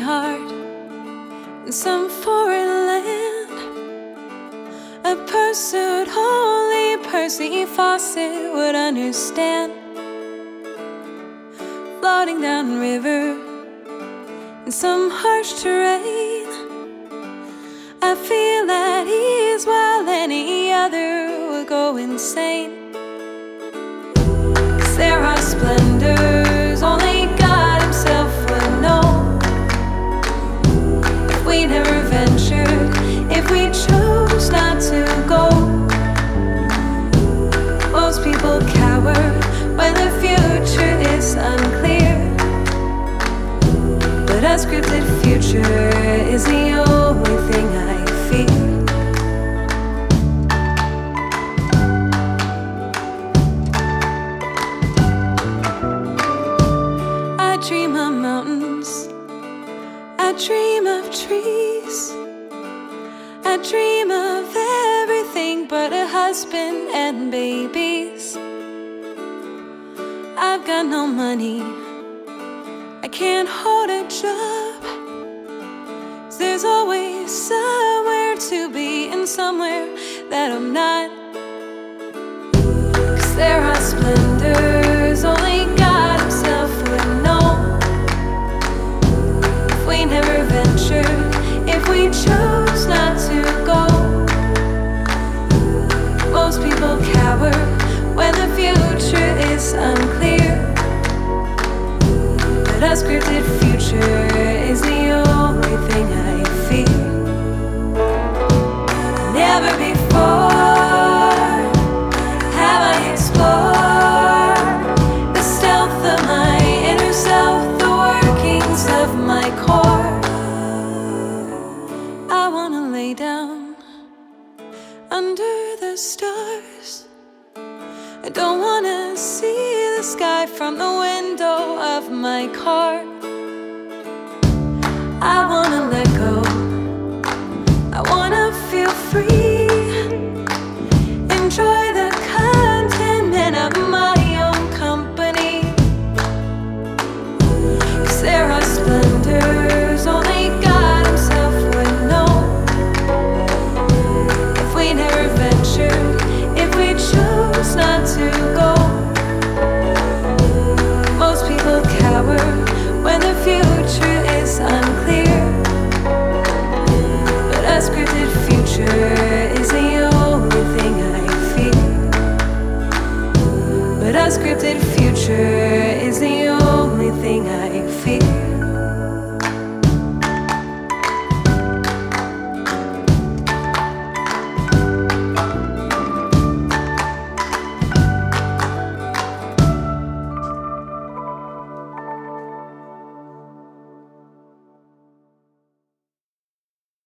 heart in some foreign land. A pursuit only Percy Fawcett would understand. Floating down river in some harsh terrain, I feel at ease while any other would go insane. 'Cause there are splendors only God himself would know. If we never ventured, if we chose not to go. Most people cower when the future is unclear, but a scripted future is the only thing I fear. I dream of mountains, I dream of trees, I dream of everything but a husband and babies. I've got no money, I can't hold a job. 'Cause there's always somewhere to be and somewhere that I'm not. 'Cause there are splendors only God himself would know. If we never ventured, if we chose not to go. Most people cower when the future is unclear, but a scripted future is the only thing I fear. Never before have I explored the stealth of my inner self, the workings of my core. I wanna lay down under the stars. I don't wanna see the sky from the window of my car. I wanna let go, I wanna feel free, enjoy the contentment of my own company. 'Cause there are splendors only God himself would know. If we never ventured, if we chose not to go. Most people cower when the future is unclear, but a scripted future is the only thing I fear. But a scripted future